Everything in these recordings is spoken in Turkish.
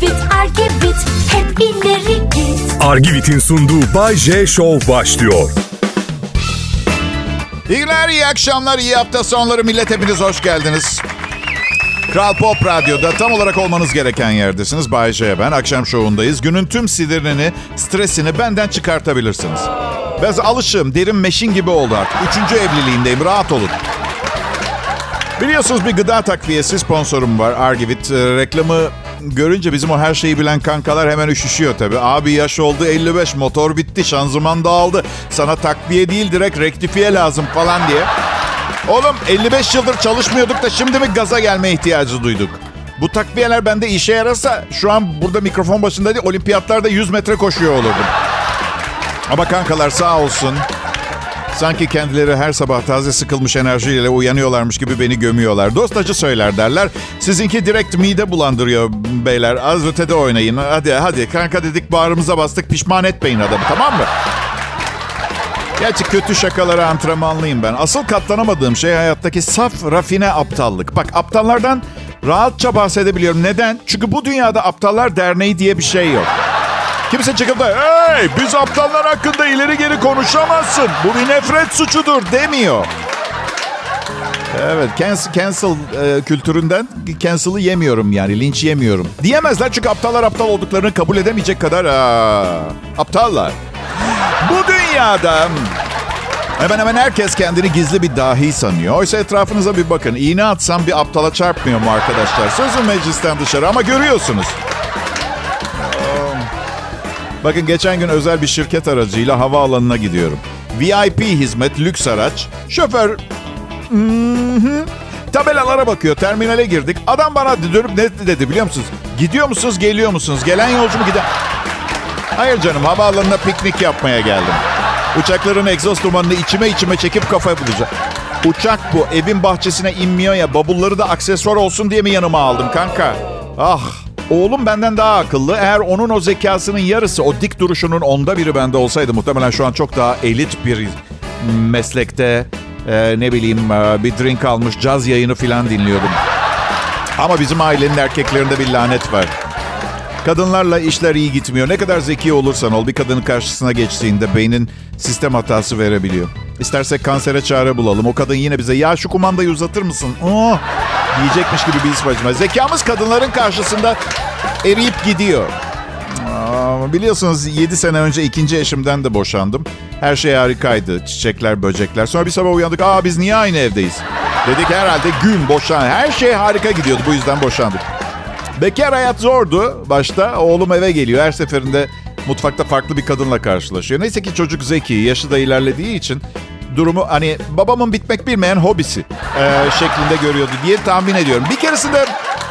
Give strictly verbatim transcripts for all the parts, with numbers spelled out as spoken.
Argivit, Argivit, hep ileri git. Argivit'in sunduğu Bay J Show başlıyor. İyi günler, iyi akşamlar, iyi hafta sonları millet, hepiniz hoş geldiniz. Kral Pop Radyo'da tam olarak olmanız gereken yerdesiniz. Bay J ben, akşam şovundayız. Günün tüm sinirini, stresini benden çıkartabilirsiniz. Biraz alışığım, derin meşin gibi oldu artık. Üçüncü evliliğindeyim, rahat olun. Biliyorsunuz bir gıda takviyesi sponsorum var, Argivit. Reklamı görünce bizim o her şeyi bilen kankalar hemen üşüşüyor tabii. Abi yaş oldu elli beş, motor bitti, şanzıman dağıldı. Sana takviye değil direkt rektifiye lazım falan diye. Oğlum elli beş yıldır çalışmıyorduk da şimdi mi gaza gelme ihtiyacı duyduk? Bu takviyeler bende işe yarasa şu an burada mikrofon başında değil, olimpiyatlarda yüz metre koşuyor olurdum. Ama kankalar sağ olsun. Sanki kendileri her sabah taze sıkılmış enerjiyle uyanıyorlarmış gibi beni gömüyorlar. Dost acı söyler derler. Sizinki direkt mide bulandırıyor beyler. Az ötede oynayın. Hadi hadi kanka dedik, bağrımıza bastık, pişman etmeyin adamı, tamam mı? Gerçi kötü şakalara antrenmanlıyım ben. Asıl katlanamadığım şey hayattaki saf, rafine aptallık. Bak, aptallardan rahatça bahsedebiliyorum. Neden? Çünkü bu dünyada aptallar derneği diye bir şey yok. Kimse çıkıp da hey biz aptallar hakkında ileri geri konuşamazsın, bu bir nefret suçudur demiyor. Evet, cancel, cancel e, kültüründen cancel'ı yemiyorum, yani linç yemiyorum. Diyemezler çünkü aptallar aptal olduklarını kabul edemeyecek kadar aa, aptallar. Bu dünyada hemen hemen herkes kendini gizli bir dahi sanıyor. Oysa etrafınıza bir bakın. İğne atsam bir aptala çarpmıyor mu arkadaşlar? Sözüm meclisten dışarı ama görüyorsunuz. Bakın geçen gün özel bir şirket aracıyla havaalanına gidiyorum. V I P hizmet, lüks araç. Şoför mm-hmm. tabelalara bakıyor. Terminale girdik. Adam bana dönüp ne dedi biliyor musunuz? Gidiyor musunuz, geliyor musunuz? Gelen yolcu mu giden? Hayır canım, havaalanına piknik yapmaya geldim. Uçakların egzoz dumanını içime içime çekip kafaya bulacağım. Uçak bu. Evin bahçesine inmiyor ya. Bavulları da aksesuar olsun diye mi yanıma aldım kanka? Ah. Oğlum benden daha akıllı. Eğer onun o zekasının yarısı, o dik duruşunun onda biri bende olsaydı muhtemelen şu an çok daha elit bir meslekte e, ne bileyim e, bir drink almış caz yayını falan dinliyordum. Ama bizim ailenin erkeklerinde bir lanet var. Kadınlarla işler iyi gitmiyor. Ne kadar zeki olursan ol, bir kadının karşısına geçtiğinde beynin sistem hatası verebiliyor. İstersek kansere çare bulalım. O kadın yine bize ya şu kumandayı uzatır mısın? Oh! Diyecekmiş gibi bir his var. Zekamız kadınların karşısında eriyip gidiyor. Aa, biliyorsunuz yedi sene önce ikinci eşimden de boşandım. Her şey harikaydı. Çiçekler, böcekler. Sonra bir sabah uyandık. Aa biz niye aynı evdeyiz? Dedik herhalde gün boşan. Her şey harika gidiyordu. Bu yüzden boşandık. Bekar hayat zordu başta. Oğlum eve geliyor. Her seferinde mutfakta farklı bir kadınla karşılaşıyor. Neyse ki çocuk zeki. Yaşı da ilerlediği için durumu hani babamın bitmek bilmeyen hobisi e, şeklinde görüyordu diye tahmin ediyorum. Bir keresinde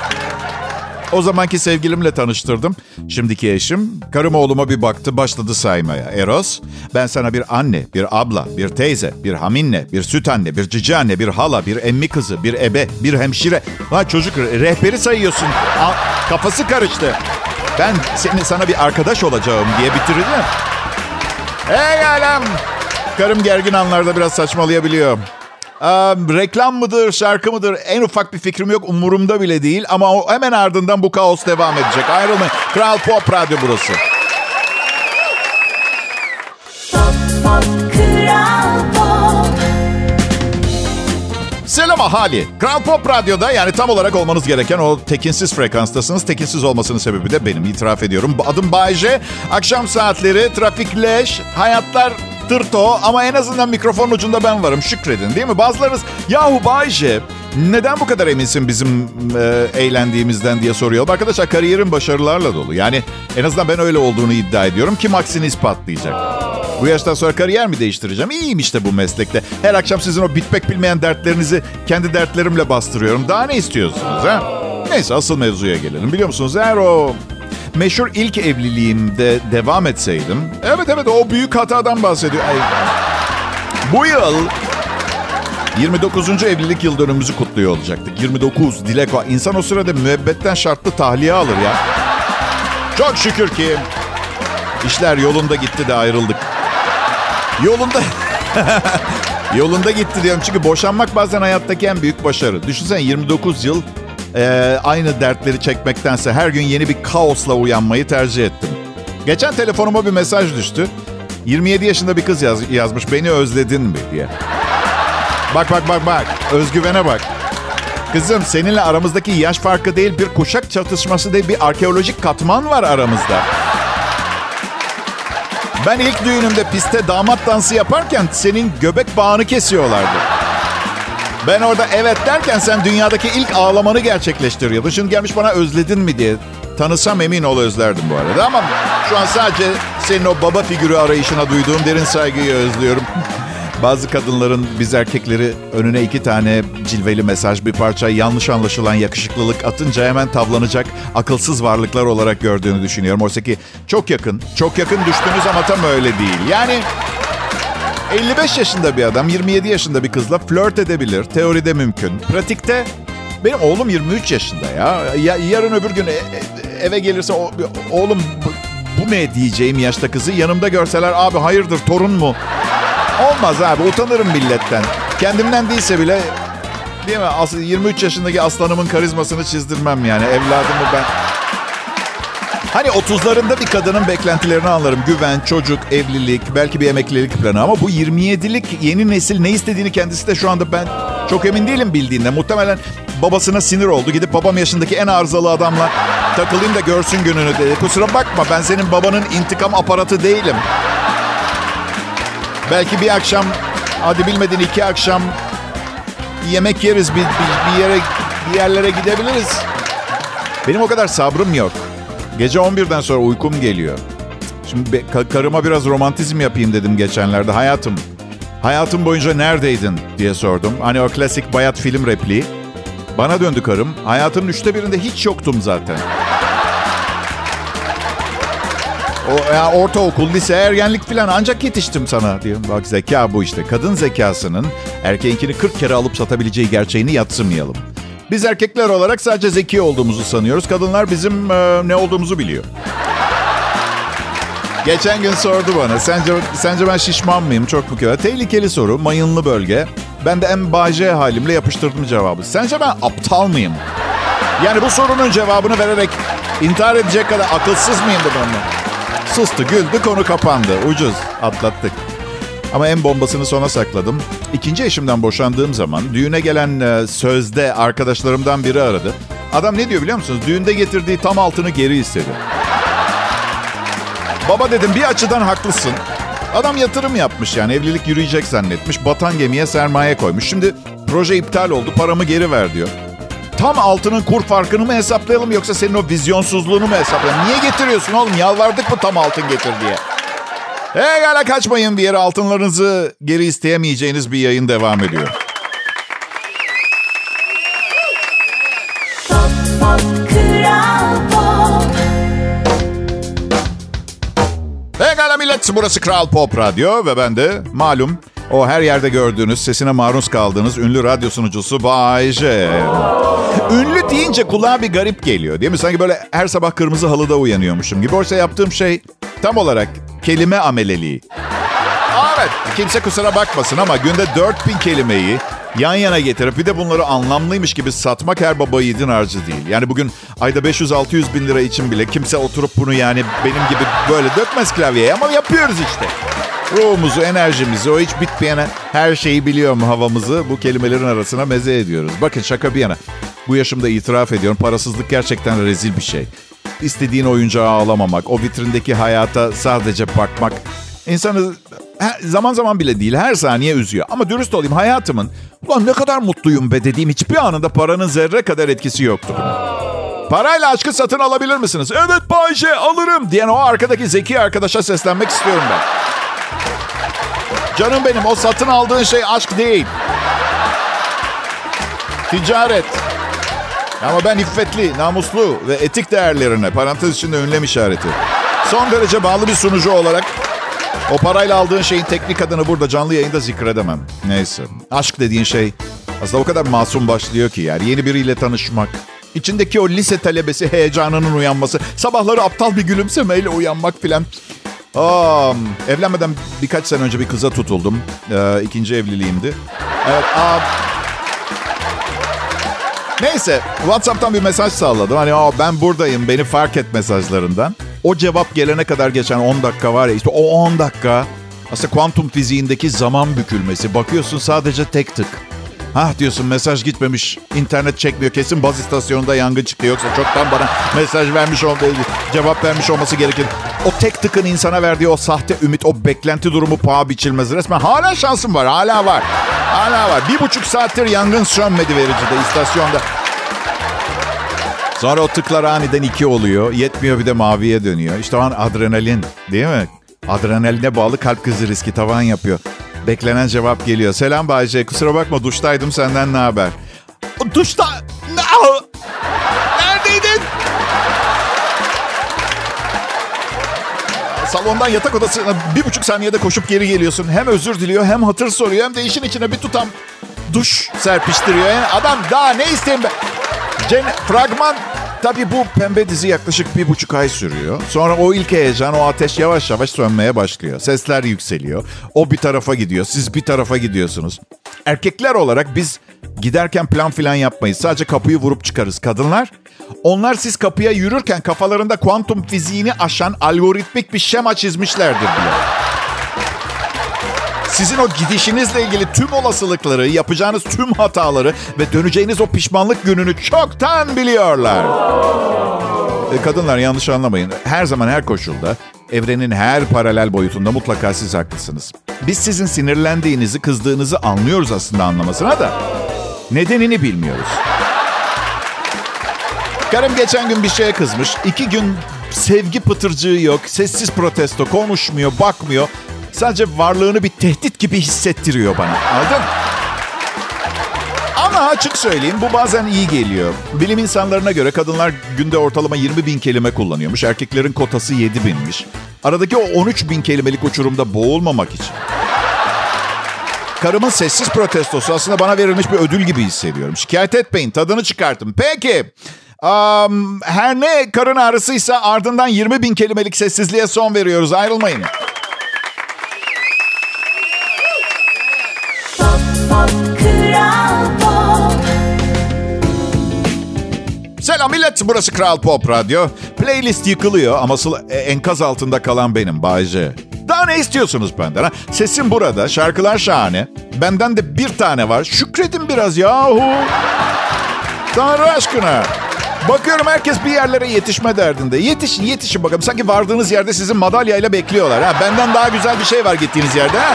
o zamanki sevgilimle tanıştırdım. Şimdiki eşim. Karım oğluma bir baktı, başladı saymaya. Eros, ben sana bir anne, bir abla, bir teyze, bir haminne, bir süt anne, bir cici anne, bir hala, bir emmi kızı, bir ebe, bir hemşire. Lan çocuk rehberi sayıyorsun. A, kafası karıştı. Ben seni, sana bir arkadaş olacağım diye bitirdim. Hey alem. Karım gergin anlarda biraz saçmalayabiliyor. Ee, reklam mıdır, şarkı mıdır? En ufak bir fikrim yok, umurumda bile değil. Ama o, hemen ardından bu kaos devam edecek. Ayrılmayın. Kral Pop Radyo burası. Pop, pop, Kral Pop. Selam ahali. Kral Pop Radyo'da, yani tam olarak olmanız gereken o tekinsiz frekanstasınız. Tekinsiz olmasının sebebi de benim, itiraf ediyorum. Adım Bay J. Akşam saatleri, trafikleş, hayatlar tırto ama en azından mikrofonun ucunda ben varım. Şükredin, değil mi? Bazılarınız yahu Bay J neden bu kadar eminsin bizim e, eğlendiğimizden diye soruyor. Arkadaşlar kariyerim başarılarla dolu. Yani en azından ben öyle olduğunu iddia ediyorum. Kim aksini ispatlayacak? Bu yaştan sonra kariyer mi değiştireceğim? İyiyim işte bu meslekte. Her akşam sizin o bitmek bilmeyen dertlerinizi kendi dertlerimle bastırıyorum. Daha ne istiyorsunuz ha? Neyse asıl mevzuya gelelim. Biliyor musunuz eğer o meşhur ilk evliliğimde devam etseydim... Evet evet o büyük hatadan bahsediyor. Ay. Bu yıl yirmi dokuzuncu evlilik yıl dönümümüzü kutluyor olacaktık. yirmi dokuz dilek var. İnsan o sırada müebbetten şartlı tahliye alır ya. Çok şükür ki işler yolunda gitti de ayrıldık. Yolunda... Yolunda gitti diyorum çünkü boşanmak bazen hayattaki en büyük başarı. Düşünsene yirmi dokuz yıl Ee, aynı dertleri çekmektense her gün yeni bir kaosla uyanmayı tercih ettim. Geçen telefonuma bir mesaj düştü. yirmi yedi yaşında bir kız yaz, yazmış. Beni özledin mi diye. Bak bak bak bak. Özgüvene bak. Kızım, seninle aramızdaki yaş farkı değil, bir kuşak çatışması değil, bir arkeolojik katman var aramızda. Ben ilk düğünümde pistte damat dansı yaparken senin göbek bağını kesiyorlardı. Ben orada evet derken sen dünyadaki ilk ağlamanı gerçekleştiriyordun. Şimdi gelmiş bana özledin mi diye. Tanısam emin ol özlerdim bu arada. Ama şu an sadece senin o baba figürü arayışına duyduğum derin saygıyı özlüyorum. Bazı kadınların biz erkekleri önüne iki tane cilveli mesaj, bir parça yanlış anlaşılan yakışıklılık atınca hemen tavlanacak akılsız varlıklar olarak gördüğünü düşünüyorum. Oysa ki çok yakın, çok yakın düştünüz ama tam öyle değil. Yani elli beş yaşında bir adam yirmi yedi yaşında bir kızla flört edebilir. Teoride mümkün. Pratikte benim oğlum yirmi üç yaşında ya. ya yarın öbür gün eve gelirse o, oğlum bu, bu ne diyeceğim yaşta kızı yanımda görseler, abi hayırdır torun mu? Olmaz abi, utanırım milletten. Kendimden değilse bile, değil mi? yirmi üç yaşındaki aslanımın karizmasını çizdirmem yani. Evladımı ben... Hani otuzlarında bir kadının beklentilerini anlarım. Güven, çocuk, evlilik, belki bir emeklilik planı. Ama bu yirmi yedilik yeni nesil ne istediğini kendisi de şu anda ben çok emin değilim bildiğinde. Muhtemelen babasına sinir oldu. Gidip babam yaşındaki en arızalı adamla takılayım da görsün gününü dedi. Kusura bakma, ben senin babanın intikam aparatı değilim. Belki bir akşam, hadi bilmedin iki akşam yemek yeriz, bir, bir, bir yere bir yerlere gidebiliriz. Benim o kadar sabrım yok. Gece on birden sonra uykum geliyor. Şimdi karıma biraz romantizm yapayım dedim geçenlerde. Hayatım, hayatım boyunca neredeydin diye sordum. Hani o klasik bayat film repliği. Bana döndü karım. Hayatımın üçte birinde hiç yoktum zaten. O, ya ortaokul, lise, ergenlik falan ancak yetiştim sana diyorum. Bak zeka bu işte. Kadın zekasının erkeğinkini kırk kere alıp satabileceği gerçeğini yadsımayalım. Biz erkekler olarak sadece zeki olduğumuzu sanıyoruz. Kadınlar bizim e, ne olduğumuzu biliyor. Geçen gün sordu bana. Sence, sence ben şişman mıyım? Çok mu kötü? Tehlikeli soru. Mayınlı bölge. Ben de en baje halimle yapıştırdım cevabı. Sence ben aptal mıyım? Yani bu sorunun cevabını vererek intihar edecek kadar akılsız mıyım dedim ben. Sustu, güldü, konu kapandı. Ucuz, atlattık. Ama en bombasını sona sakladım. İkinci eşimden boşandığım zaman düğüne gelen e, sözde arkadaşlarımdan biri aradı. Adam ne diyor biliyor musunuz? Düğünde getirdiği tam altını geri istedi. Baba dedim, bir açıdan haklısın. Adam yatırım yapmış yani, evlilik yürüyecek zannetmiş. Batan gemiye sermaye koymuş. Şimdi proje iptal oldu, paramı geri ver diyor. Tam altının kur farkını mı hesaplayalım yoksa senin o vizyonsuzluğunu mu hesaplayalım? Niye getiriyorsun oğlum? Yalvardık mı tam altın getir diye? Hey gala kaçmayın bir yere, altınlarınızı geri isteyemeyeceğiniz bir yayın devam ediyor. Pop, pop, Kral Pop. Hey gala millet, burası Kral Pop Radyo ve ben de malum o her yerde gördüğünüz, sesine maruz kaldığınız ünlü radyo sunucusu Bay J. Ünlü deyince kulağa bir garip geliyor değil mi? Sanki böyle her sabah kırmızı halıda uyanıyormuşum gibi. Oysa yaptığım şey tam olarak kelime ameleliği. Evet, kimse kusura bakmasın ama günde dört bin kelimeyi yan yana getirip bir de bunları anlamlıymış gibi satmak her baba yiğidin harcı değil. Yani bugün ayda beş yüz altı yüz bin lira için bile kimse oturup bunu yani benim gibi böyle dökmez klavyeye ama yapıyoruz işte. Ruhumuzu, enerjimizi, o hiç bitmeyen her şeyi biliyor mu havamızı bu kelimelerin arasına meze ediyoruz. Bakın şaka bir yana. Bu yaşımda itiraf ediyorum, parasızlık gerçekten rezil bir şey. İstediğin oyuncağa ağlamamak, o vitrindeki hayata sadece bakmak insanı zaman zaman bile değil her saniye üzüyor. Ama dürüst olayım, hayatımın ulan ne kadar mutluyum be dediğim hiçbir anında paranın zerre kadar etkisi yoktu. Parayla aşkı satın alabilir misiniz? Evet Bay J, alırım diyen o arkadaki zeki arkadaşa seslenmek istiyorum ben. Canım benim, o satın aldığın şey aşk değil. Ticaret. Ama ben iffetli, namuslu ve etik değerlerine, parantez içinde ünlem işareti, son derece bağlı bir sunucu olarak o parayla aldığın şeyin teknik adını burada canlı yayında zikredemem. Neyse. Aşk dediğin şey aslında o kadar masum başlıyor ki yani. Yeni biriyle tanışmak, içindeki o lise talebesi heyecanının uyanması, sabahları aptal bir gülümsemeyle uyanmak filan. Aa, evlenmeden birkaç sene önce bir kıza tutuldum. Ee, ikinci evliliğimdi. Evet. Aa, Neyse, WhatsApp'tan bir mesaj salladım. Hani Aa, ben buradayım, beni fark et mesajlarından. O cevap gelene kadar geçen on dakika var ya, işte o on dakika aslında kuantum fiziğindeki zaman bükülmesi. Bakıyorsun sadece tek tık. Hah diyorsun, mesaj gitmemiş, internet çekmiyor, kesin baz istasyonunda yangın çıktı, yoksa çoktan bana mesaj vermiş olmalı, cevap vermiş olması gerekir. O tek tıkın insana verdiği o sahte ümit, o beklenti durumu paha biçilmez. Resmen hala şansım var, hala var, hala var. Bir buçuk saattir yangın sönmedi vericide, istasyonda. Sonra o tıklar aniden iki oluyor, yetmiyor bir de maviye dönüyor. İşte o an adrenalin, değil mi? Adrenaline bağlı kalp krizi riski tavan yapıyor. Beklenen cevap geliyor. Selam Bayce, kusura bakma duştaydım, senden ne haber? Duşta... Neredeydin? Salondan yatak odasına bir buçuk saniyede koşup geri geliyorsun. Hem özür diliyor, hem hatır soruyor, hem de işin içine bir tutam duş serpiştiriyor. Yani adam daha ne isteyeyim ben? Cen- fragman... Tabii bu pembe dizi yaklaşık bir buçuk ay sürüyor. Sonra o ilk heyecan, o ateş yavaş yavaş sönmeye başlıyor. Sesler yükseliyor. O bir tarafa gidiyor, siz bir tarafa gidiyorsunuz. Erkekler olarak biz giderken plan filan yapmayız. Sadece kapıyı vurup çıkarız. Kadınlar, onlar siz kapıya yürürken kafalarında kuantum fiziğini aşan algoritmik bir şema çizmişlerdir bile. Sizin o gidişinizle ilgili tüm olasılıkları, yapacağınız tüm hataları ve döneceğiniz o pişmanlık gününü çoktan biliyorlar. E, kadınlar yanlış anlamayın. Her zaman, her koşulda, evrenin her paralel boyutunda mutlaka siz haklısınız. Biz sizin sinirlendiğinizi, kızdığınızı anlıyoruz aslında, anlamasına da nedenini bilmiyoruz. Karım geçen gün bir şeye kızmış. İki gün sevgi pıtırcığı yok, sessiz protesto, konuşmuyor, bakmıyor. Sadece varlığını bir tehdit gibi hissettiriyor bana. Anladın? Ama açık söyleyeyim, bu bazen iyi geliyor. Bilim insanlarına göre kadınlar günde ortalama yirmi bin kelime kullanıyormuş. Erkeklerin kotası yedi binmiş. Aradaki o on üç bin kelimelik uçurumda boğulmamak için. Karımın sessiz protestosu aslında bana verilmiş bir ödül gibi hissediyorum. Şikayet etmeyin, tadını çıkartın. Peki. Um, her ne karın ağrısıysa ardından yirmi bin kelimelik sessizliğe son veriyoruz. Ayrılmayın. Selam millet, burası Kral Pop Radyo. Playlist yıkılıyor ama asıl enkaz altında kalan benim, Bayce. Daha ne istiyorsunuz benden? Ha? Sesim burada, şarkılar şahane. Benden de bir tane var. Şükredin biraz yahu. Tanrı aşkına. Bakıyorum herkes bir yerlere yetişme derdinde. Yetişin, yetişin bakalım. Sanki vardığınız yerde sizi madalyayla bekliyorlar. Ha? Benden daha güzel bir şey var gittiğiniz yerde. Ha?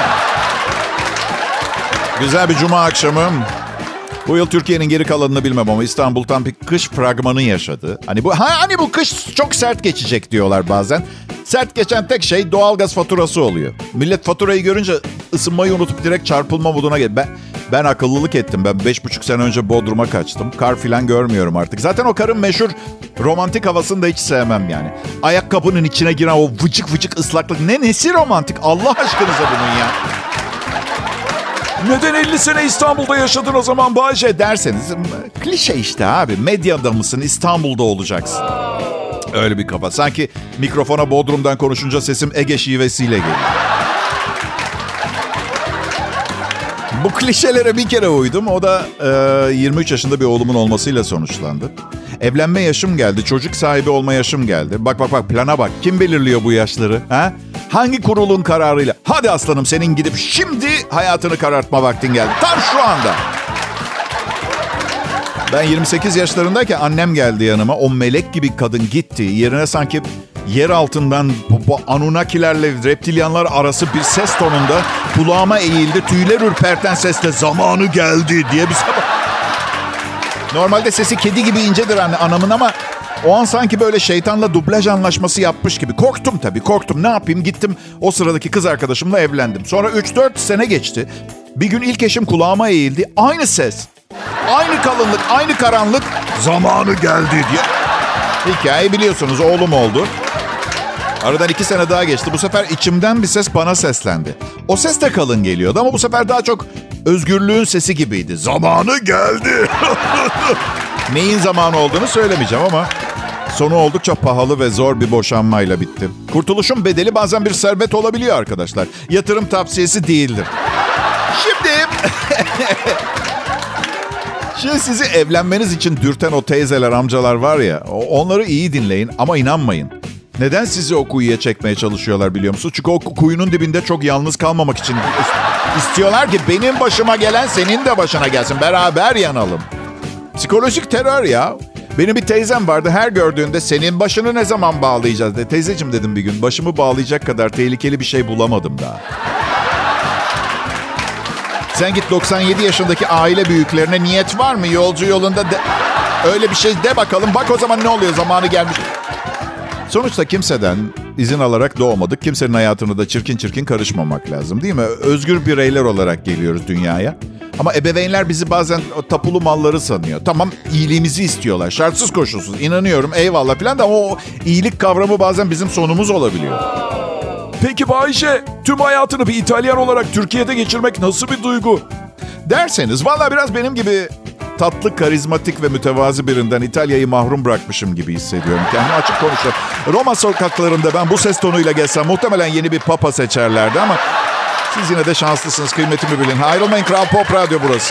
Güzel bir cuma akşamı. Bu yıl Türkiye'nin geri kalanını bilmem ama İstanbul tam bir kış fragmanı yaşadı. Hani bu hani bu kış çok sert geçecek diyorlar bazen. Sert geçen tek şey doğalgaz faturası oluyor. Millet faturayı görünce ısınmayı unutup direkt çarpılma moduna geldi. Ben, ben akıllılık ettim. Ben beş buçuk sene önce Bodrum'a kaçtım. Kar filan görmüyorum artık. Zaten o karın meşhur romantik havasını da hiç sevmem yani. Ayakkabının içine giren o vıcık vıcık ıslaklık. Ne nesi romantik Allah aşkınıza bunun ya. Neden elli sene İstanbul'da yaşadın o zaman Bayce derseniz, klişe işte abi. Medyada mısın, İstanbul'da olacaksın. Öyle bir kafa. Sanki mikrofona Bodrum'dan konuşunca sesim Ege şivesiyle geliyor. Bu klişelere bir kere uydum. O da e, yirmi üç yaşında bir oğlumun olmasıyla sonuçlandı. Evlenme yaşım geldi. Çocuk sahibi olma yaşım geldi. Bak bak bak, plana bak. Kim belirliyor bu yaşları? Ha? Hangi kurulun kararıyla? Hadi aslanım, senin gidip şimdi hayatını karartma vaktin geldi. Tam şu anda. Ben yirmi sekiz yaşlarındayken annem geldi yanıma. O melek gibi kadın gitti. Yerine sanki yer altından bu, bu Anunnakilerle reptilyanlar arası bir ses tonunda kulağıma eğildi. Tüyler ürperten sesle zamanı geldi diye bir sabah. Normalde sesi kedi gibi incedir anne, anamın ama o an sanki böyle şeytanla dublaj anlaşması yapmış gibi. Korktum tabii, korktum. Ne yapayım? Gittim o sıradaki kız arkadaşımla evlendim. Sonra üç dört sene geçti. Bir gün ilk eşim kulağıma eğildi. Aynı ses. Aynı kalınlık, aynı karanlık. Zamanı geldi diye. Hikayeyi biliyorsunuz, oğlum oldu. Aradan iki sene daha geçti. Bu sefer içimden bir ses bana seslendi. O ses de kalın geliyordu ama bu sefer daha çok özgürlüğün sesi gibiydi. Zamanı geldi. Neyin zamanı olduğunu söylemeyeceğim ama sonu oldukça pahalı ve zor bir boşanmayla bitti. Kurtuluşun bedeli bazen bir servet olabiliyor arkadaşlar. Yatırım tavsiyesi değildir. Şimdi Şimdi sizi evlenmeniz için dürten o teyzeler, amcalar var ya, onları iyi dinleyin ama inanmayın. Neden sizi o kuyuya çekmeye çalışıyorlar biliyor musunuz? Çünkü o kuyunun dibinde çok yalnız kalmamak için istiyorlar ki benim başıma gelen senin de başına gelsin. Beraber yanalım. Psikolojik terör ya. Benim bir teyzem vardı, her gördüğünde senin başını ne zaman bağlayacağız dedi. Teyzeciğim dedim bir gün, başımı bağlayacak kadar tehlikeli bir şey bulamadım daha. Sen git doksan yedi yaşındaki aile büyüklerine niyet var mı yolcu yolunda de, öyle bir şey de bakalım. Bak o zaman ne oluyor, zamanı gelmiş. Sonuçta kimseden izin alarak doğmadık. Kimsenin hayatına da çirkin çirkin karışmamak lazım değil mi? Özgür bireyler olarak geliyoruz dünyaya. Ama ebeveynler bizi bazen tapulu malları sanıyor. Tamam, iyiliğimizi istiyorlar. Şartsız koşulsuz. İnanıyorum, eyvallah falan da o iyilik kavramı bazen bizim sonumuz olabiliyor. Peki Bayşe, tüm hayatını bir İtalyan olarak Türkiye'de geçirmek nasıl bir duygu? Derseniz, valla biraz benim gibi tatlı, karizmatik ve mütevazi birinden İtalya'yı mahrum bırakmışım gibi hissediyorum. Kendimi açık konuşuyorum. Roma sokaklarında ben bu ses tonuyla gezsem muhtemelen yeni bir papa seçerlerdi ama siz yine de şanslısınız, kıymetimi bilin. Ayrılmayın, Kral Pop Radyo burası.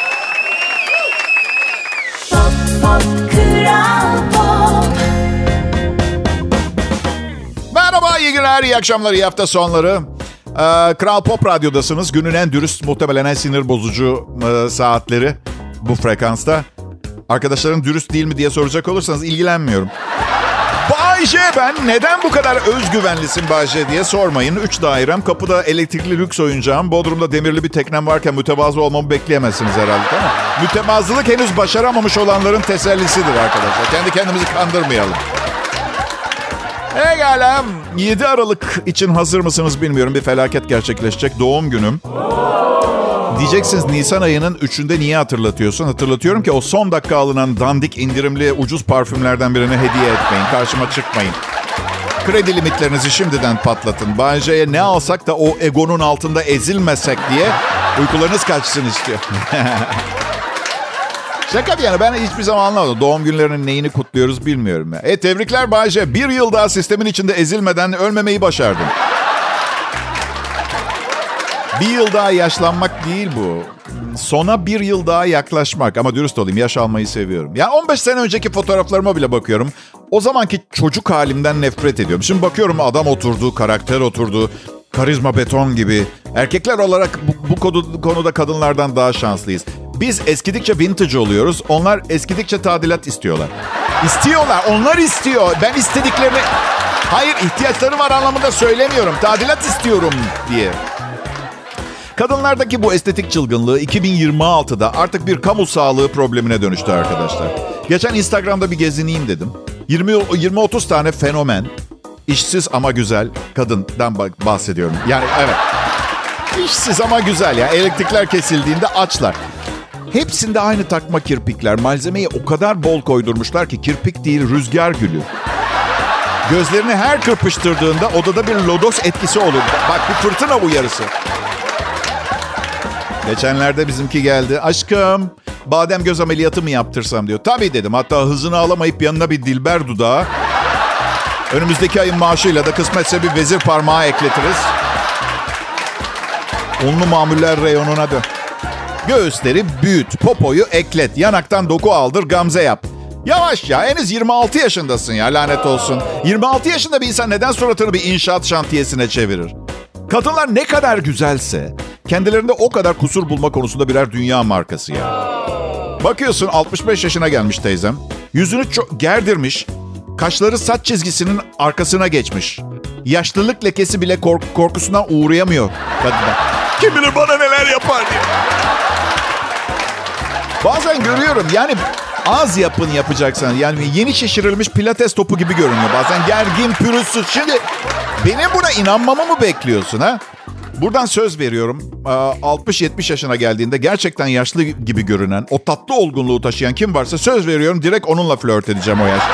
Pop, pop, Kral Pop. Merhaba, iyi günler, iyi akşamlar, iyi hafta sonları. Ee, Kral Pop Radyo'dasınız. Günün en dürüst, muhtemelen en sinir bozucu e, saatleri bu frekansta. Arkadaşlarım dürüst değil mi diye soracak olursanız ilgilenmiyorum. Bayce ben, neden bu kadar özgüvenlisin Bayce diye sormayın. Üç dairem, kapıda elektrikli lüks oyuncağım, Bodrum'da demirli bir teknem varken mütevazı olmamı bekleyemezsiniz herhalde, değil mi? Mütevazılık henüz başaramamış olanların tesellisidir arkadaşlar. Kendi kendimizi kandırmayalım. Pekala, yedi Aralık için hazır mısınız bilmiyorum. Bir felaket gerçekleşecek. Doğum günüm. Diyeceksiniz, Nisan ayının üçünde niye hatırlatıyorsun? Hatırlatıyorum ki o son dakika alınan dandik, indirimli, ucuz parfümlerden birini hediye etmeyin. Karşıma çıkmayın. Kredi limitlerinizi şimdiden patlatın. Bayce'ye ne alsak da o egonun altında ezilmesek diye uykularınız kaçsın istiyor. Şaka bir yana, ben hiçbir zaman anlamadım. Doğum günlerinin neyini kutluyoruz bilmiyorum ya. E tebrikler Bayce. Bir yıl daha sistemin içinde ezilmeden ölmemeyi başardın. Bir yıl daha yaşlanmak değil bu. Sona bir yıl daha yaklaşmak. Ama dürüst olayım, yaş almayı seviyorum. Ya on beş sene önceki fotoğraflarıma bile bakıyorum. O zamanki çocuk halimden nefret ediyorum. Şimdi bakıyorum, adam oturdu, karakter oturdu. Karizma beton gibi. Erkekler olarak bu, bu kodu, konuda kadınlardan daha şanslıyız. Biz eskidikçe vintage oluyoruz. Onlar eskidikçe tadilat istiyorlar. İstiyorlar. Onlar istiyor. Ben istediklerini... Hayır, ihtiyaçları var anlamında söylemiyorum. Tadilat istiyorum diye. Kadınlardaki bu estetik çılgınlığı iki bin yirmi altıda artık bir kamu sağlığı problemine dönüştü arkadaşlar. Geçen Instagram'da bir gezineyim dedim. yirmi otuz tane fenomen, işsiz ama güzel kadından bahsediyorum. Yani evet. İşsiz ama güzel ya. Elektrikler kesildiğinde açlar. Hepsinde aynı takma kirpikler. Malzemeyi o kadar bol koydurmuşlar ki kirpik değil, rüzgar gülü. Gözlerini her kırpıştırdığında odada bir lodos etkisi olur. Bak, bir fırtına uyarısı. Geçenlerde bizimki geldi. Aşkım, badem göz ameliyatı mı yaptırsam diyor. Tabii dedim. Hatta hızını alamayıp yanına bir dilber dudağı. Önümüzdeki ayın maaşıyla da kısmetse bir vezir parmağı ekletiriz. Unlu mamuller reyonuna dön. Göğüsleri büyüt, popoyu eklet, yanaktan doku aldır, gamze yap. Yavaş ya, henüz yirmi altı yaşındasın ya, lanet olsun. yirmi altı yaşında bir insan neden suratını bir inşaat şantiyesine çevirir? Kadınlar ne kadar güzelse kendilerinde o kadar kusur bulma konusunda birer dünya markası ya. Bakıyorsun altmış beş yaşına gelmiş teyzem. Yüzünü çok gerdirmiş. Kaşları saç çizgisinin arkasına geçmiş. Yaşlılık lekesi bile kork- korkusundan uğrayamıyor kadına. Kim bilir bana neler yapar diye. Bazen görüyorum yani, az yapın yapacaksan. Yani yeni şişirilmiş pilates topu gibi görünüyor bazen. Gergin, pürüzsüz. Şimdi benim buna inanmamı mı bekliyorsun ha? Buradan söz veriyorum. altmış yetmiş yaşına geldiğinde gerçekten yaşlı gibi görünen, o tatlı olgunluğu taşıyan kim varsa söz veriyorum, direkt onunla flört edeceğim o yaşta.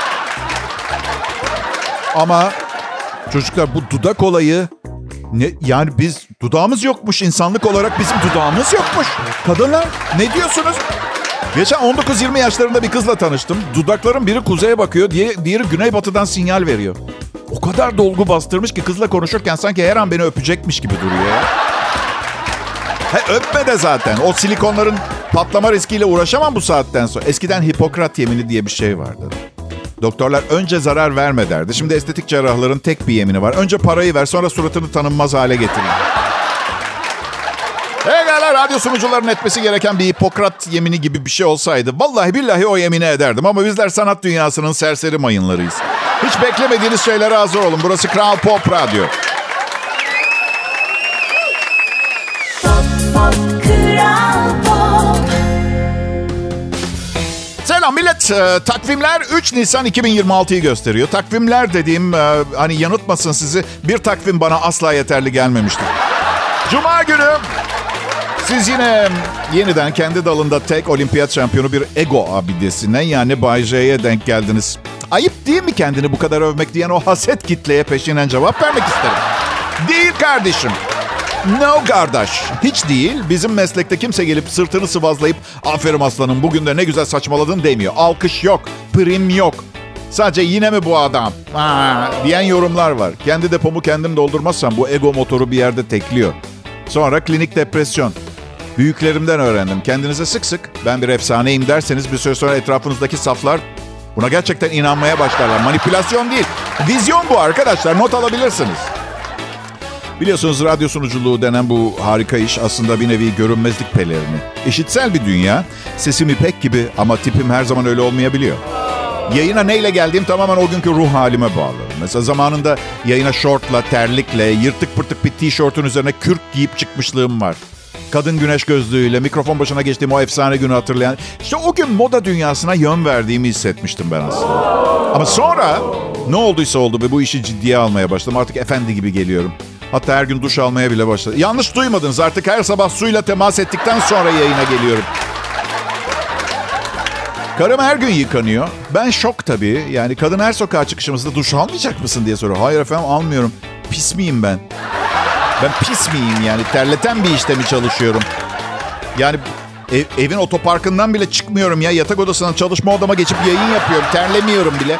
Ama çocuklar, bu dudak olayı ne, yani biz dudağımız yokmuş, insanlık olarak bizim dudağımız yokmuş. Kadınlar ne diyorsunuz? Geçen on dokuz yirmi yaşlarında bir kızla tanıştım. Dudakların biri kuzeye bakıyor, diğeri, diğeri güneybatıdan sinyal veriyor. O kadar dolgu bastırmış ki kızla konuşurken sanki her an beni öpecekmiş gibi duruyor ya. He, öpme de zaten. O silikonların Patlama riskiyle uğraşamam bu saatten sonra. Eskiden Hipokrat yemini diye bir şey vardı. Doktorlar önce zarar verme derdi. Şimdi estetik cerrahların tek bir yemini var. Önce parayı ver, sonra suratını tanınmaz hale getirin. Egala radyo sunucuların etmesi gereken bir Hipokrat yemini gibi bir şey olsaydı vallahi billahi o yemini ederdim. Ama bizler sanat dünyasının serseri mayınlarıyız. Hiç beklemediğiniz şeylere hazır olun. Burası Kral Pop Radyo. Pop, pop, Kral Pop. Selam millet. Ee, takvimler üç Nisan iki bin yirmi altıyı gösteriyor. Takvimler dediğim e, hani yanıltmasın sizi, bir takvim bana asla yeterli gelmemiştir. Cuma günü siz yine yeniden kendi dalında tek olimpiyat şampiyonu bir ego abidesine yani Bay J'ye denk geldiniz. Ayıp değil mi kendini bu kadar övmek diyen o haset kitleye peşinen cevap vermek isterim. Değil kardeşim. No kardeş. Hiç değil. Bizim meslekte kimse gelip sırtını sıvazlayıp aferin aslanım bugün de ne güzel saçmaladın demiyor. Alkış yok. Prim yok. Sadece yine mi bu adam? Aa, diyen yorumlar var. Kendi depomu kendim doldurmazsam bu ego motoru bir yerde tekliyor. Sonra klinik depresyon. Büyüklerimden öğrendim. Kendinize sık sık ben bir efsaneyim derseniz bir süre sonra etrafınızdaki saflar buna gerçekten inanmaya başlarlar. Manipülasyon değil. Vizyon bu arkadaşlar. Not alabilirsiniz. Biliyorsunuz radyo sunuculuğu denen bu harika iş aslında bir nevi görünmezlik pelerini. İşitsel bir dünya. Sesim ipek gibi ama tipim her zaman öyle olmayabiliyor. Yayına neyle geldiğim tamamen o günkü ruh halime bağlı. Mesela zamanında yayına şortla, terlikle, yırtık pırtık bir tişörtün üzerine kürk giyip çıkmışlığım var. Kadın güneş gözlüğüyle mikrofon başına geçtiğim o efsane günü hatırlayan... İşte o gün moda dünyasına yön verdiğimi hissetmiştim ben aslında. Ama sonra ne olduysa oldu ve bu işi ciddiye almaya başladım. Artık efendi gibi geliyorum. Hatta her gün duş almaya bile başladım. Yanlış duymadınız, artık her sabah suyla temas ettikten sonra yayına geliyorum. Karım her gün yıkanıyor. Ben şok tabii. Yani kadın her sokağa çıkışımızda duş almayacak mısın diye soruyor. Hayır efendim almıyorum. Pis miyim ben? Ben pis miyim yani? Terleten bir işte mi çalışıyorum? Yani ev, evin otoparkından bile çıkmıyorum ya. Yatak odasından çalışma odama geçip yayın yapıyorum. Terlemiyorum bile.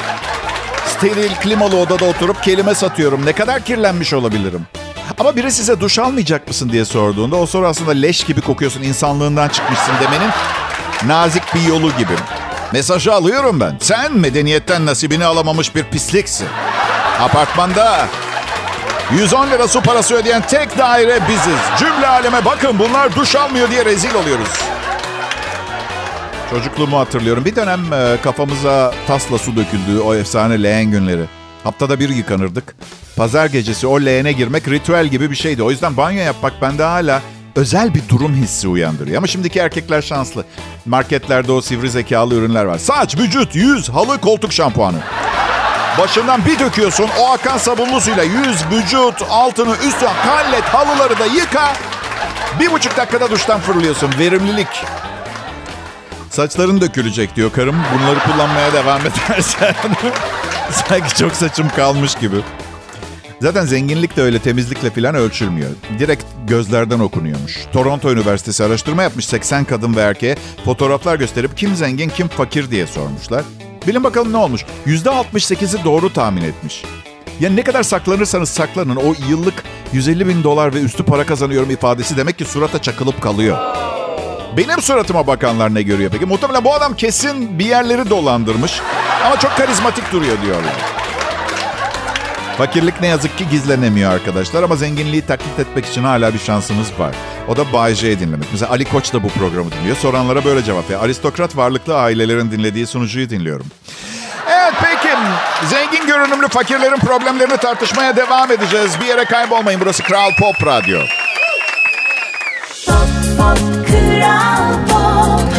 Steril klimalı odada oturup kelime satıyorum. Ne kadar kirlenmiş olabilirim? Ama biri size duş almayacak mısın diye sorduğunda o soru aslında leş gibi kokuyorsun, insanlığından çıkmışsın demenin nazik bir yolu gibi. Mesajı alıyorum ben. Sen medeniyetten nasibini alamamış bir pisliksin. Apartmanda yüz on lira su parası ödeyen tek daire biziz. Cümle aleme bakın bunlar duş almıyor diye rezil oluyoruz. Çocukluğumu hatırlıyorum. Bir dönem kafamıza tasla su döküldüğü o efsane leğen günleri. Haftada bir yıkanırdık. Pazar gecesi o leğene girmek ritüel gibi bir şeydi. O yüzden banyo yapmak bende hala özel bir durum hissi uyandırıyor. Ama şimdiki erkekler şanslı. Marketlerde o sivri zekalı ürünler var. Saç, vücut, yüz, halı, koltuk şampuanı. Başından bir döküyorsun, o akan sabunlu suyla yüz, vücut, altını, üstünü, hallet, halıları da yıka. Bir buçuk dakikada duştan fırlıyorsun. Verimlilik. Saçların dökülecek diyor karım. Bunları kullanmaya devam edersen. Sanki çok saçım kalmış gibi. Zaten zenginlik de öyle temizlikle falan ölçülmüyor. Direkt gözlerden okunuyormuş. Toronto Üniversitesi araştırma yapmış seksen kadın ve erkeğe fotoğraflar gösterip kim zengin kim fakir diye sormuşlar. Bilin bakalım ne olmuş? yüzde altmış sekizi doğru tahmin etmiş. Ya ne kadar saklanırsanız saklanın o yıllık yüz elli bin dolar ve üstü para kazanıyorum ifadesi demek ki surata çakılıp kalıyor. Benim suratıma bakanlar ne görüyor peki? Muhtemelen bu adam kesin bir yerleri dolandırmış ama çok karizmatik duruyor diyorlar. Fakirlik ne yazık ki gizlenemiyor arkadaşlar ama zenginliği taklit etmek için hala bir şansınız var. O da Bay J'yi dinlemek. Mesela Ali Koç da bu programı dinliyor. Soranlara böyle cevap veriyor. Aristokrat varlıklı ailelerin dinlediği sunucuyu dinliyorum. Evet peki. Zengin görünümlü fakirlerin problemlerini tartışmaya devam edeceğiz. Bir yere kaybolmayın. Burası Kral Pop Radyo. Pop, pop, Kral Pop.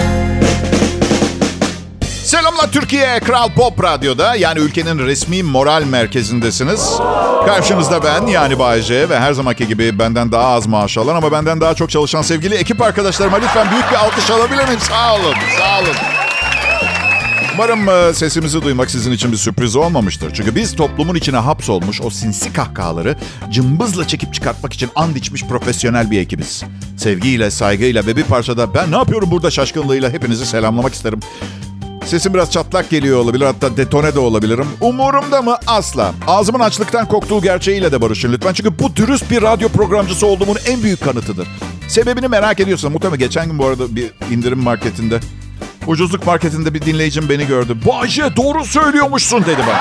Selamlar Türkiye, Kral Pop Radyo'da yani ülkenin resmi moral merkezindesiniz. Karşınızda ben yani Bay J ve her zamanki gibi benden daha az maaş alan ama benden daha çok çalışan sevgili ekip arkadaşlarıma lütfen büyük bir alkış alabilir miyim? Sağ olun, sağ olun. Umarım sesimizi duymak sizin için bir sürpriz olmamıştır. Çünkü biz toplumun içine hapsolmuş o sinsi kahkahaları cımbızla çekip çıkartmak için and içmiş profesyonel bir ekibiz. Sevgiyle, saygıyla ve bir parçada ben ne yapıyorum burada şaşkınlığıyla hepinizi selamlamak isterim. Sesim biraz çatlak geliyor olabilir, hatta detone de olabilirim. Umurumda mı? Asla. Ağzımın açlıktan koktuğu gerçeğiyle de barışın lütfen. Çünkü bu dürüst bir radyo programcısı olduğumun en büyük kanıtıdır. Sebebini merak ediyorsan muhtemelen geçen gün bu arada bir indirim marketinde, ucuzluk marketinde bir dinleyicim beni gördü. Bayce doğru söylüyormuşsun dedi bana.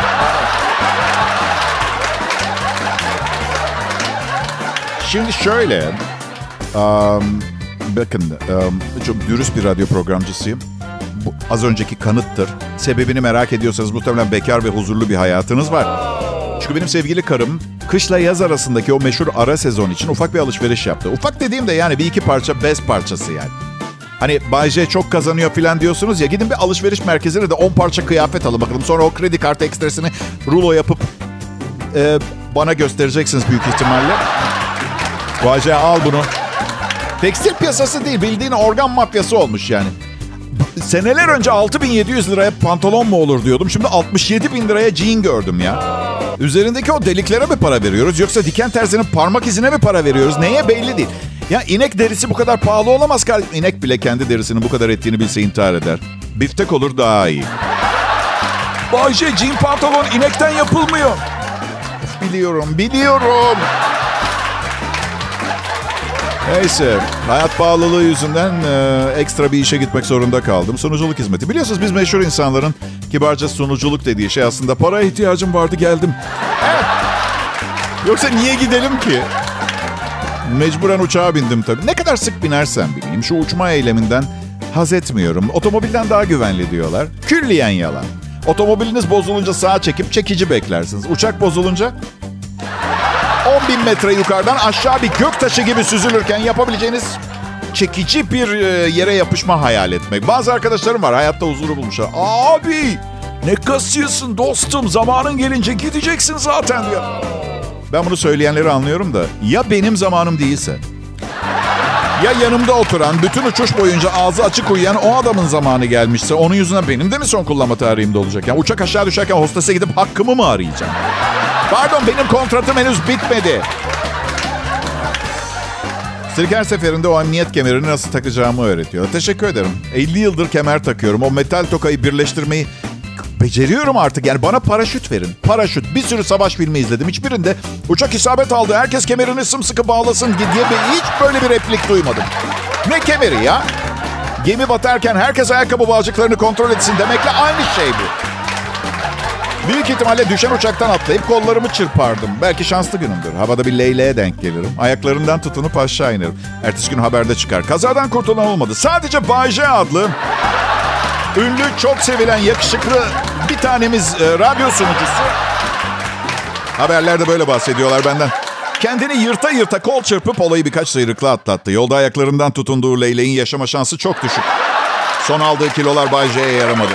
Şimdi şöyle, um, bakın um, çok dürüst bir radyo programcısıyım. Bu, az önceki kanıttır. Sebebini merak ediyorsanız muhtemelen bekar ve huzurlu bir hayatınız var. Çünkü benim sevgili karım kışla yaz arasındaki o meşhur ara sezon için ufak bir alışveriş yaptı. Ufak dediğim de yani bir iki parça bez parçası yani. Hani Bay J çok kazanıyor falan diyorsunuz ya, gidin bir alışveriş merkezine de on parça kıyafet alın bakalım. Sonra o kredi kartı ekstresini rulo yapıp e, bana göstereceksiniz büyük ihtimalle. Bay J al bunu. Tekstil piyasası değil, bildiğin organ mafyası olmuş yani. Seneler önce altı bin yedi yüz liraya pantolon mu olur diyordum. Şimdi altmış yedi bin liraya jean gördüm ya. Üzerindeki o deliklere mi para veriyoruz yoksa diken terzinin parmak izine mi para veriyoruz? Neye belli değil. Ya inek derisi bu kadar pahalı olamaz kardeşim. İnek bile kendi derisinin bu kadar ettiğini bilse intihar eder. Biftek olur daha iyi. Bayce, jean pantolon inekten yapılmıyor. Biliyorum, biliyorum. Neyse, hayat pahalılığı yüzünden e, ekstra bir işe gitmek zorunda kaldım. Sunuculuk hizmeti. Biliyorsunuz biz meşhur insanların kibarca sunuculuk dediği şey aslında paraya ihtiyacım vardı geldim. Evet. Yoksa niye gidelim ki? Mecburen uçağa bindim tabii. Ne kadar sık binersem bineyim şu uçma eyleminden haz etmiyorum. Otomobilden daha güvenli diyorlar. Külliyen yalan. Otomobiliniz bozulunca sağa çekip çekici beklersiniz. Uçak bozulunca on bin metre yukarıdan aşağı bir göktaşı gibi süzülürken yapabileceğiniz çekici bir yere yapışma hayal etmek. Bazı arkadaşlarım var hayatta huzuru bulmuşlar. Abi ne kasıyorsun dostum, zamanın gelince gideceksin zaten diyor. Ben bunu söyleyenleri anlıyorum da ya benim zamanım değilse, ya yanımda oturan bütün uçuş boyunca ağzı açık uyuyan o adamın zamanı gelmişse onun yüzünden benim de mi son kullanma tarihimde olacak? Yani uçak aşağı düşerken hostese gidip hakkımı mı arayacağım? Pardon, benim kontratım henüz bitmedi. Üstelik her seferinde o emniyet kemerini nasıl takacağımı öğretiyor. Teşekkür ederim. elli yıldır kemer takıyorum. O metal tokayı birleştirmeyi beceriyorum artık. Yani bana paraşüt verin. Paraşüt. Bir sürü savaş filmi izledim. Hiçbirinde uçak isabet aldı, herkes kemerini sımsıkı bağlasın diye hiç böyle bir replik duymadım. Ne kemeri ya? Gemi batarken herkes ayakkabı bağcıklarını kontrol etsin demekle aynı şey bu. Büyük ihtimalle düşen uçaktan atlayıp kollarımı çırpardım. Belki şanslı günümdür. Havada bir leyleğe denk gelirim. Ayaklarından tutunup aşağı inirim. Ertesi gün haberde çıkar. Kazadan kurtulan olmadı. Sadece Bay J adlı ünlü, çok sevilen, yakışıklı bir tanemiz e, radyo sunucusu. Haberlerde böyle bahsediyorlar benden. Kendini yırta yırta kol çırpıp olayı birkaç sıyrıkla atlattı. Yolda ayaklarından tutunduğu leyleğin yaşama şansı çok düşük. Son aldığı kilolar Bay J'ye yaramadı.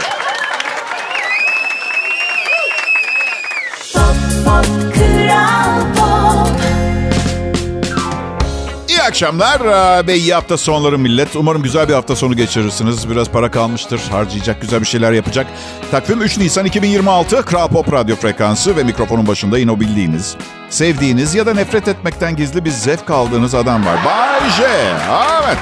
İyi akşamlar ve iyi hafta sonları millet. Umarım güzel bir hafta sonu geçirirsiniz. Biraz para kalmıştır. Harcayacak, güzel bir şeyler yapacak. Takvim üç Nisan iki bin yirmi altı. Kral Pop Radyo frekansı ve mikrofonun başında yine o bildiğiniz, sevdiğiniz ya da nefret etmekten gizli bir zevk aldığınız adam var. Bay J. Evet.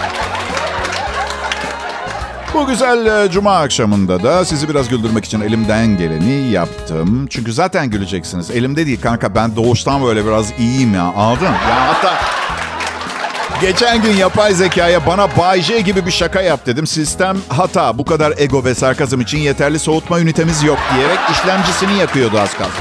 Bu güzel cuma akşamında da sizi biraz güldürmek için elimden geleni yaptım. Çünkü zaten güleceksiniz. Elimde değil kanka, ben doğuştan böyle biraz iyiyim ya, anladın? Ya hatta geçen gün yapay zekaya bana Bay J gibi bir şaka yap dedim. Sistem hata, bu kadar ego ve sarkazm için yeterli soğutma ünitemiz yok diyerek işlemcisini yakıyordu az kalsın.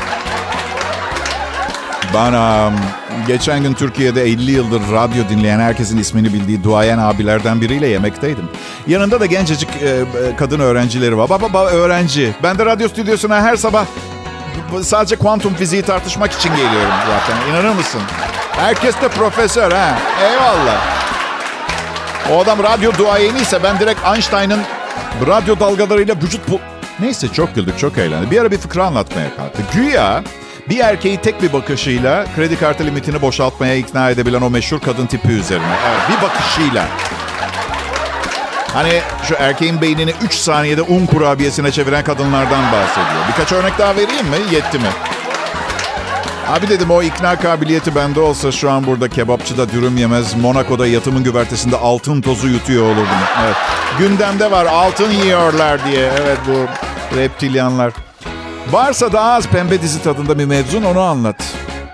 Bana geçen gün Türkiye'de elli yıldır radyo dinleyen herkesin ismini bildiği duayen abilerden biriyle yemekteydim. Yanında da gencecik e, kadın öğrencileri var. Baba baba öğrenci. Ben de radyo stüdyosuna her sabah sadece kuantum fiziği tartışmak için geliyorum zaten. İnanır mısın? Herkes de profesör ha. Eyvallah. O adam radyo duayeniyse ben direkt Einstein'ın radyo dalgalarıyla vücut bu... Neyse, çok güldük, çok eğlendik. Bir ara bir fıkra anlatmaya kalktı. Güya bir erkeği tek bir bakışıyla kredi kartı limitini boşaltmaya ikna edebilen o meşhur kadın tipi üzerine. Evet, bir bakışıyla. Hani şu erkeğin beynini üç saniyede un kurabiyesine çeviren kadınlardan bahsediyor. Birkaç örnek daha vereyim mi? Yetti mi? Abi dedim, o ikna kabiliyeti bende olsa şu an burada kebapçıda dürüm yemez, Monaco'da yatımın güvertesinde altın tozu yutuyor olurdum. Evet. Gündemde var, altın yiyorlar diye. Evet, bu reptilyanlar. Varsa daha az pembe dizi tadında bir mevzun, onu anlat.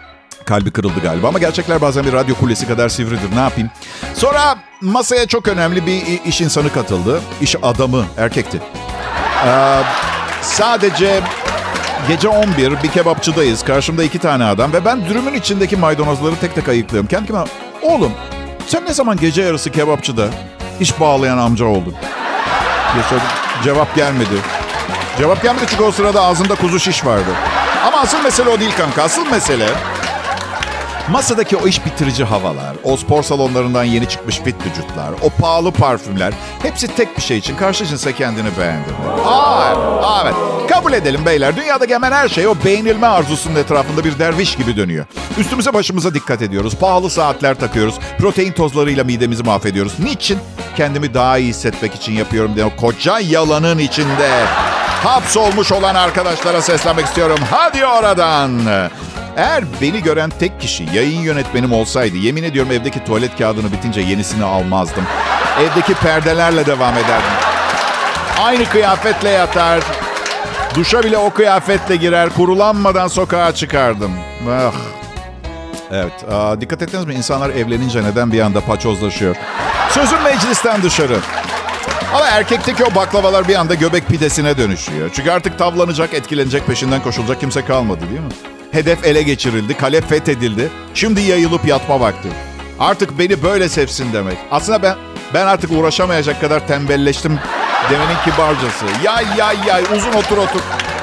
Kalbi kırıldı galiba ama gerçekler bazen bir radyo kulesi kadar sivridir. Ne yapayım? Sonra masaya çok önemli bir iş insanı katıldı. İş adamı, erkekti. Ee, sadece gece on bir bir kebapçıdayız. Karşımda iki tane adam ve ben dürümün içindeki maydanozları tek tek ayıklıyorum. Kendi kendime, oğlum sen ne zaman gece yarısı kebapçıda iş bağlayan amca oldun? Diye sordum. Cevap gelmedi. Cevap gelmedi çünkü o sırada ağzında kuzu şiş vardı. Ama asıl mesele o değil kanka. Asıl mesele masadaki o iş bitirici havalar, o spor salonlarından yeni çıkmış fit vücutlar, o pahalı parfümler, hepsi tek bir şey için. Karşı cinse kendini beğendi. Aa, aa, evet. Kabul edelim beyler. Dünyada hemen her şey o beğenilme arzusunun etrafında bir derviş gibi dönüyor. Üstümüze başımıza dikkat ediyoruz. Pahalı saatler takıyoruz. Protein tozlarıyla midemizi mahvediyoruz. Niçin? Kendimi daha iyi hissetmek için yapıyorum diye o koca yalanın içinde hapsolmuş olan arkadaşlara seslenmek istiyorum. Hadi oradan. Eğer beni gören tek kişi yayın yönetmenim olsaydı, yemin ediyorum evdeki tuvalet kağıdını bitince yenisini almazdım. Evdeki perdelerle devam ederdim. Aynı kıyafetle yatar, duşa bile o kıyafetle girer, kurulanmadan sokağa çıkardım. Ah. Evet, aa, dikkat ettiniz mi? İnsanlar evlenince neden bir anda paçozlaşıyor? Sözüm meclisten dışarı. Ama erkekteki o baklavalar bir anda göbek pidesine dönüşüyor. Çünkü artık tavlanacak, etkilenecek, peşinden koşulacak kimse kalmadı değil mi? Hedef ele geçirildi, kale fethedildi. Şimdi yayılıp yatma vakti. Artık beni böyle sevsin demek. Aslında ben ben artık uğraşamayacak kadar tembelleştim demenin kibarcası. Yay yay yay, uzun otur otur.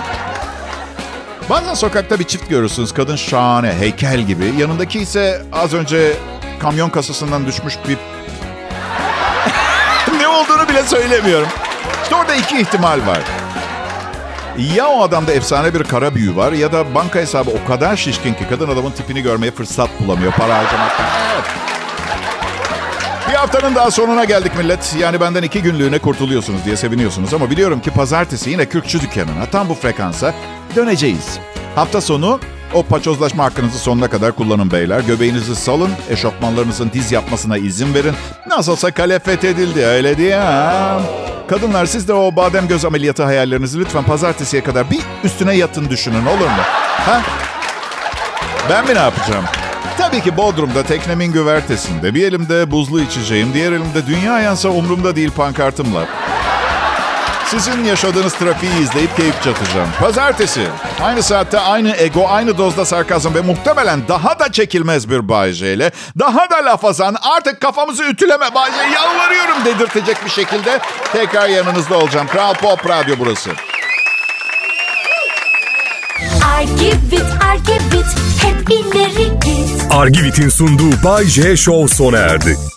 Bazen sokakta bir çift görürsünüz. Kadın şahane, heykel gibi. Yanındaki ise az önce kamyon kasasından düşmüş bir... ne olduğunu bile söylemiyorum. İşte orada iki ihtimal var. Ya o adamda efsane bir kara büyü var ya da banka hesabı o kadar şişkin ki kadın adamın tipini görmeye fırsat bulamıyor para harcamaktan. Evet. Bir haftanın daha sonuna geldik millet. Yani benden iki günlüğüne kurtuluyorsunuz diye seviniyorsunuz. Ama biliyorum ki pazartesi yine Kürkçü dükkanına tam bu frekansa döneceğiz. Hafta sonu o paçozlaşma hakkınızı sonuna kadar kullanın beyler. Göbeğinizi salın, eşofmanlarınızın diz yapmasına izin verin. Nasılsa kale fethedildi öyle diye ha. Kadınlar siz de o badem göz ameliyatı hayallerinizi lütfen pazartesiye kadar bir üstüne yatın düşünün olur mu? Ha? Ben mi ne yapacağım? Tabii ki Bodrum'da teknemin güvertesinde bir elimde buzlu içeceğim, diğer elimde dünya yansa umurumda değil pankartımla. Sizin yaşadığınız trafiği izleyip keyif çatacağım. Pazartesi. Aynı saatte aynı ego, aynı dozda sarkazm ve muhtemelen daha da çekilmez bir Bay J ile daha da laf azan, artık kafamızı ütüleme Bay J, yalvarıyorum dedirtecek bir şekilde tekrar yanınızda olacağım. Kral Pop Radyo burası. Argivit, Argivit, hep ileri git. Argivit'in sunduğu Bay J Show sona erdi.